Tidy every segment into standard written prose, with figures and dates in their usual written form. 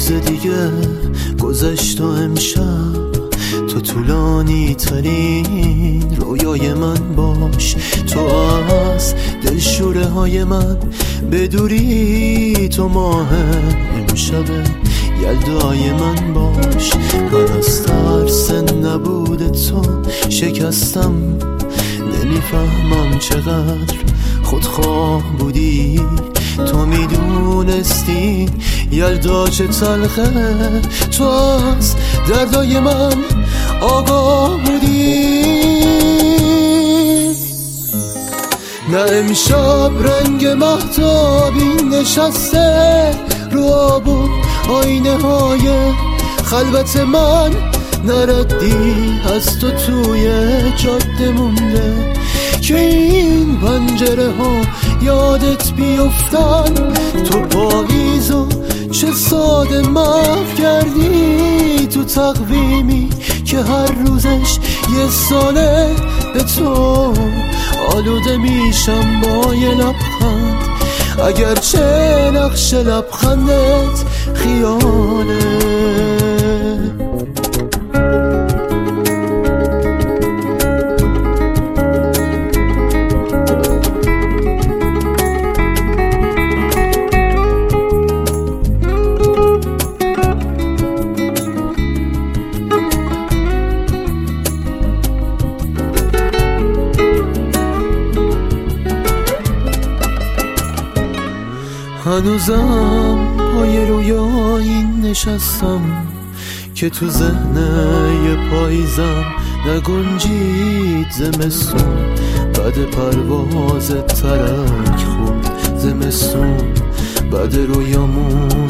روز دیگه گذشت و امشب تو طولانی ترین رویای من باش. تو از دلشوره های من بدوری، تو ماه امشب یلدای من باش. من از ترس نبود تو شکستم، نمیفهمم چقدر خودخواه بودی. تو میدونستی یلدا چه تلخه، تو از دردای من آگاه بودی. نه امشب رنگ مهتابی نشسته رو آب و آینه های خلوت من، نردی از تو توی جاده مونده که این پنجره ها یادت بیفتن. تو پاییزو چه ساده محو کردی، تو تقویمی که هر روزش یه ساله. به تو آلوده میشم با یه لبخند، اگرچه نقش لبخندت خیاله. هنوزم پای رویایی نشستم که تو ذهن یه پاییزم نگنجید زمستون. بعد پرواز ترک خورد زمستون، بعد رویامون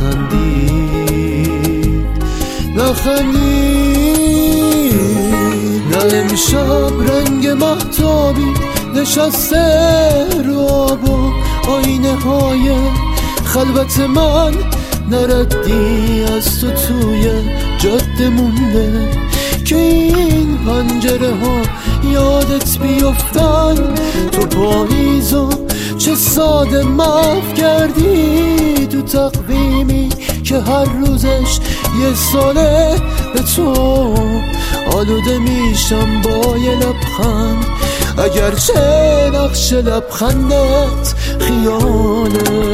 نخندید. نه امشب رنگ مهتابی نشسته رو آب و آینه های خلوت من، نردی از تو توی جاده مونده که این پنجره ها یادت بیفتن. تو پاییزو چه ساده محو کردی، تو تقویمی که هر روزش یه ساله. به تو آلوده میشم با یه لبخند، اگرچه نقش لبخندت خیاله.